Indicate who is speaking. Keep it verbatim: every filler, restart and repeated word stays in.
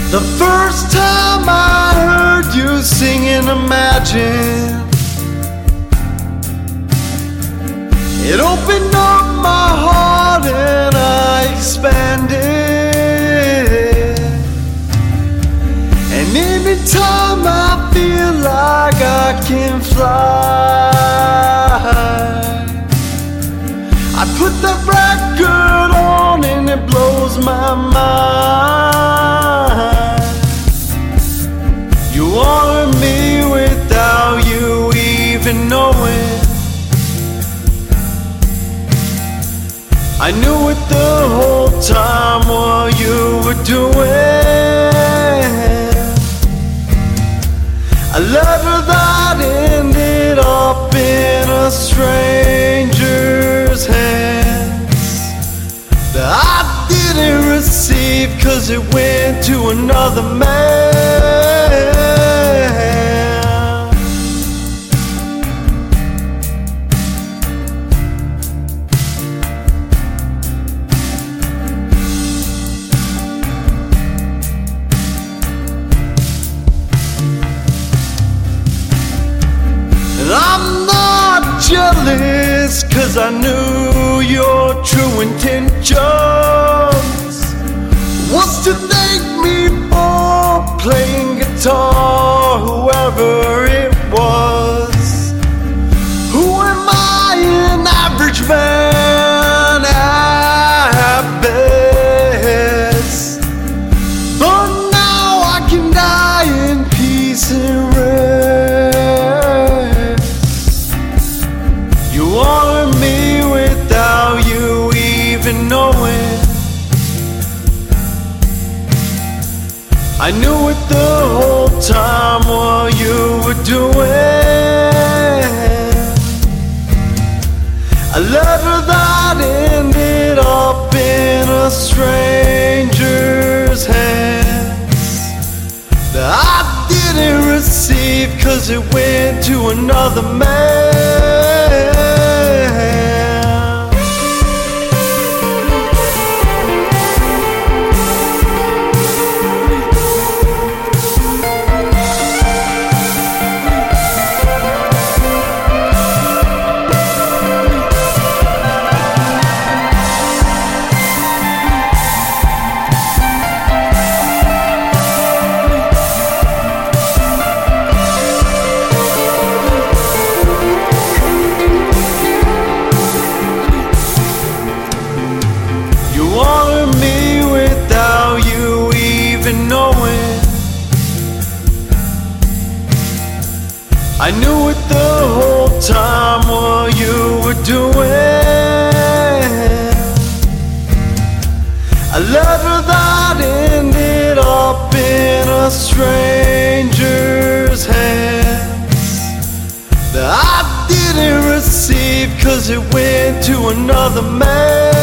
Speaker 1: The first time I heard you singing Imagine, it opened up my heart and I expanded. And anytime I feel like I can fly, I put that record on and it blows my mind. You wanted me without you even knowing. I knew it the whole time what you were doing. A letter that ended up in a stranger's hands, that I didn't receive 'cause it went to another man. And I'm not jealous 'cause I knew your true intentions was to thank me for playing guitar, whoever it was. Who am I, an average man at best? But now I can die in peace and rest. You wanted me without you even knowing. I knew it the whole time what you were doing. A letter that ended up in a stranger's hands, that I didn't receive 'cause it went to another man. You wanted me without you even knowing. I knew it the whole time what you were doing. A letter that ended up in a stranger's hands, that I didn't receive 'cause it went to another man.